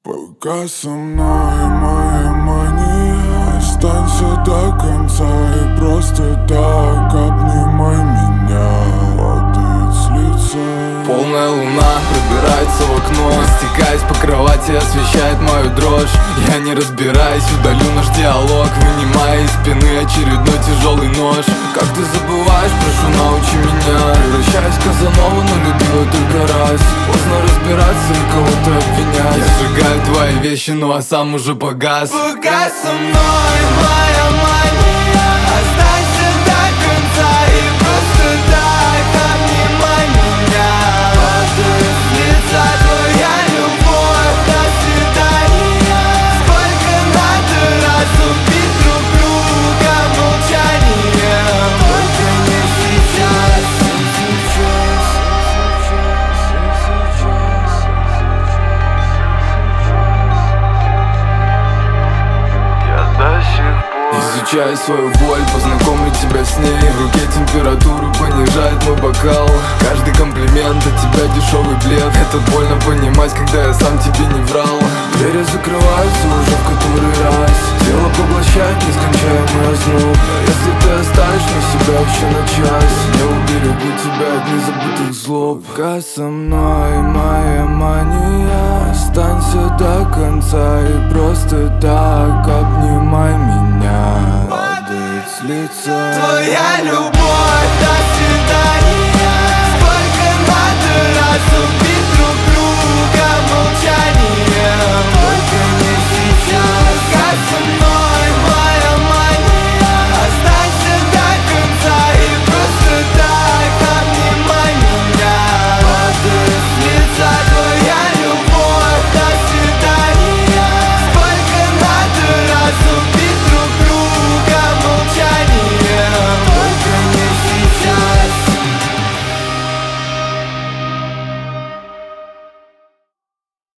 Пока со мной моя мания, останься до конца и просто так обнимай меня. Падает с лица. Полная луна пробирается в окно, стекаясь по кровати, освещает мою дрожь. Я не разбираюсь, удалю наш диалог, вынимая из спины очередной тяжелый нож. Как ты забываешь, прошу, научи меня. Превращаюсь в Казанову, но любила только раз. Поздно разбираться и кого-то обвинять. Я сжигаю твои вещи, ну а сам уже погас. Пока со мной моя мания, останься до конца и просто так обнимай меня. Падает с лица твоя любовь, до свидания. Сколько надо раз убить друг друга молчанием, только не сейчас, не сейчас. Изучаю свою боль, познакомлю тебя с ней. В руке температуру понижает мой бокал. Каждый комплимент от тебя дешевый блеф. Это больно понимать, когда я сам тебе не врал. Двери закрываются уже в который раз. Тело поглощает нескончаемый озноб. Но если ты оставишь мне себя еще на час, я уберегу тебя от незабытых злоб. Пока со мной моя мания, останься до конца и просто так обнимай меня. Падает с лица Твоя любовь,